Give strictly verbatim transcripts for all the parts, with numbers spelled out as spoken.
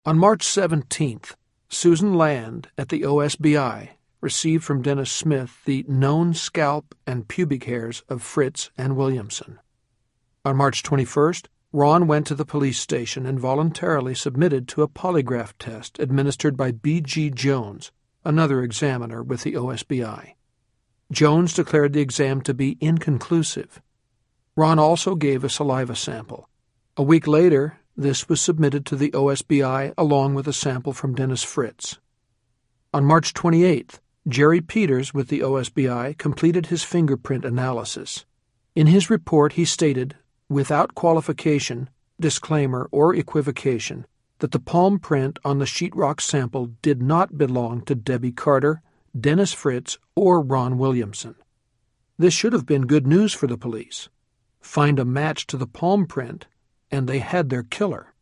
On March seventeenth, Susan Land at the O S B I received from Dennis Smith the known scalp and pubic hairs of Fritz and Williamson. On March twenty-first, Ron went to the police station and voluntarily submitted to a polygraph test administered by B G Jones, another examiner with the O S B I. Jones declared the exam to be inconclusive. Ron also gave a saliva sample. A week later, this was submitted to the O S B I along with a sample from Dennis Fritz. On March twenty-eighth, Jerry Peters with the O S B I completed his fingerprint analysis. In his report, he stated, without qualification, disclaimer, or equivocation, that the palm print on the sheetrock sample did not belong to Debbie Carter, Dennis Fritz, or Ron Williamson. This should have been good news for the police. Find a match to the palm print, and they had their killer.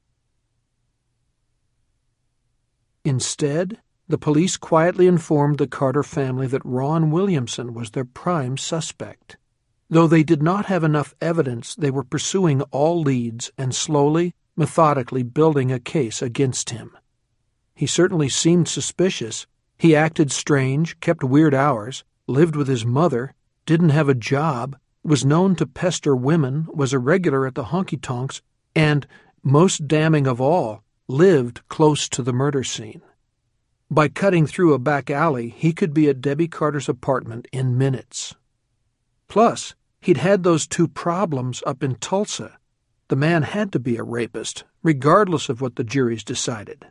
Instead, the police quietly informed the Carter family that Ron Williamson was their prime suspect. Though they did not have enough evidence, they were pursuing all leads and slowly, methodically building a case against him. He certainly seemed suspicious. He acted strange, kept weird hours, lived with his mother, didn't have a job, was known to pester women, was a regular at the honky-tonks, and, most damning of all, lived close to the murder scene. By cutting through a back alley, he could be at Debbie Carter's apartment in minutes. Plus, he'd had those two problems up in Tulsa. The man had to be a rapist, regardless of what the juries decided.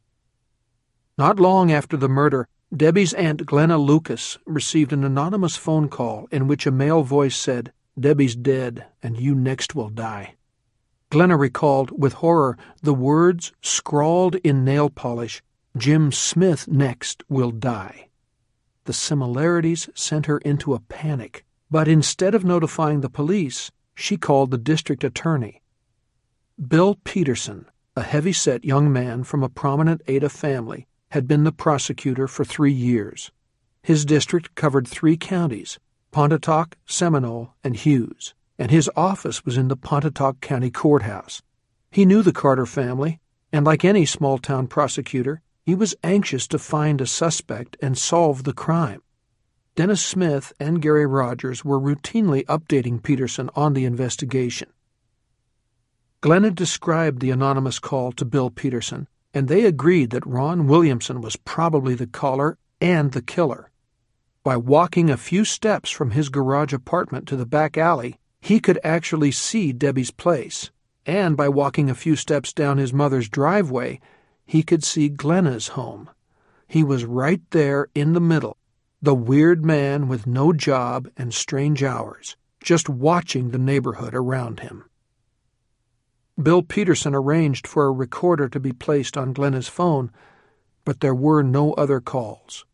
Not long after the murder, Debbie's Aunt Glenna Lucas received an anonymous phone call in which a male voice said, "Debbie's dead, and you next will die." Glenna recalled with horror the words scrawled in nail polish, "Jim Smith next will die." The similarities sent her into a panic, but instead of notifying the police, she called the district attorney. Bill Peterson, a heavy-set young man from a prominent Ada family, had been the prosecutor for three years. His district covered three counties, Pontotoc, Seminole, and Hughes, and his office was in the Pontotoc County Courthouse. He knew the Carter family, and like any small-town prosecutor, he was anxious to find a suspect and solve the crime. Dennis Smith and Gary Rogers were routinely updating Peterson on the investigation. Glenna described the anonymous call to Bill Peterson, and they agreed that Ron Williamson was probably the caller and the killer. By walking a few steps from his garage apartment to the back alley, he could actually see Debbie's place, and by walking a few steps down his mother's driveway, he could see Glenna's home. He was right there in the middle, the weird man with no job and strange hours, just watching the neighborhood around him. Bill Peterson arranged for a recorder to be placed on Glenna's phone, but there were no other calls.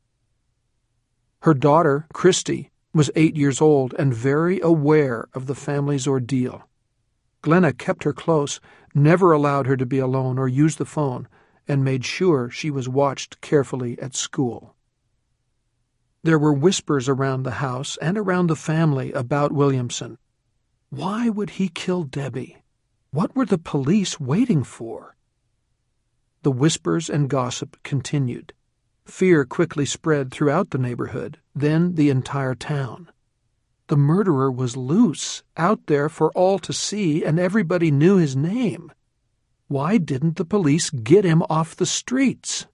Her daughter, Christy, was eight years old and very aware of the family's ordeal. Glenna kept her close, never allowed her to be alone or use the phone, and made sure she was watched carefully at school. There were whispers around the house and around the family about Williamson. Why would he kill Debbie? What were the police waiting for? The whispers and gossip continued. Fear quickly spread throughout the neighborhood, then the entire town. The murderer was loose, out there for all to see, and everybody knew his name. Why didn't the police get him off the streets?